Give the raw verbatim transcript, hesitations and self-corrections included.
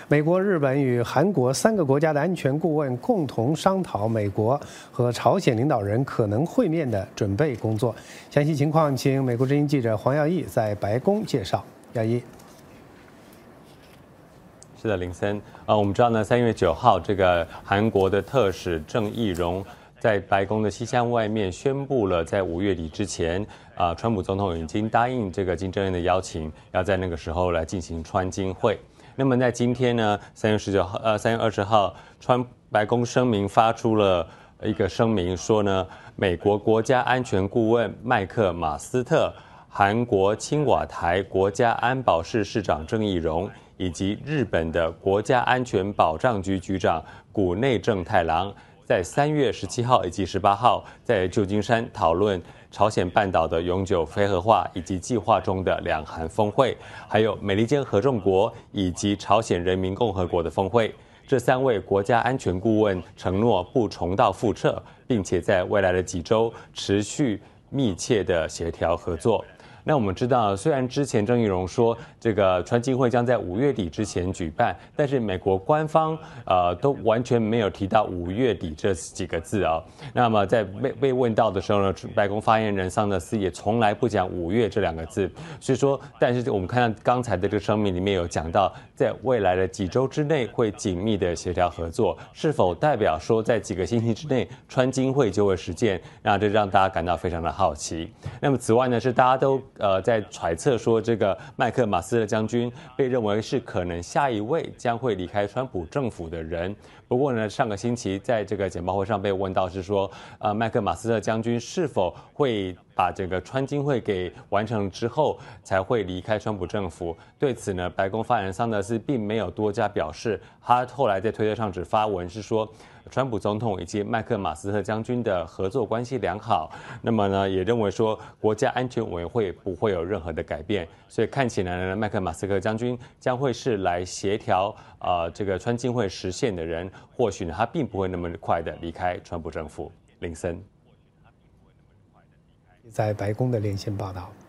美国、日本与韩国三个国家的安全顾问共同商讨美国和朝鲜领导人可能会面的准备工作。详细情况，请美国之音记者黄耀义在白宫介绍。耀义。 是的，林森啊，我们知道呢，三月九号，这个韩国的特使郑义溶在白宫的西厢外面宣布了，在五月底之前，啊，川普总统已经答应这个金正恩的邀请，要在那个时候来进行川金会。那么在今天呢，三月十九号，呃，三月二十号，川白宫声明发出了一个声明，说呢，美国国家安全顾问麦克马斯特、韩国青瓦台国家安保室室长郑义溶。 以及日本的国家安全保障局局长谷内正太郎，在三月十七号以及十八号在旧金山讨论朝鲜半岛的永久非核化以及计划中的两韩峰会，还有美利坚合众国以及朝鲜人民共和国的峰会。这三位国家安全顾问承诺不重蹈覆辙，并且在未来的几周持续密切的协调合作。 那我们知道，虽然之前郑义溶说这个川金会将在五月底之前举办，但是美国官方呃都完全没有提到五月底这几个字啊。那么在被被问到的时候呢，白宫发言人桑德斯也从来不讲五月这两个字。所以说，但是我们看到刚才的这个声明里面有讲到，在未来的几周之内会紧密的协调合作，是否代表说在几个星期之内川金会就会实现？那这让大家感到非常的好奇。那么此外呢，是大家都 呃，在揣测说，这个麦克马斯特将军被认为是可能下一位将会离开川普政府的人。不过呢，上个星期在这个简报会上被问到是说，呃，麦克马斯特将军是否会把这个川金会给完成之后才会离开川普政府？对此呢，白宫发言人桑德斯并没有多加表示。他后来在推特上只发文是说， 川普总统以及麦克马斯特将军的合作关系良好，那么呢，也认为说国家安全委员会不会有任何的改变，所以看起来呢，麦克马斯特将军将会是来协调呃这个川金会实现的人，或许呢，他并不会那么快的离开川普政府。林森， 在白宫的连线报道。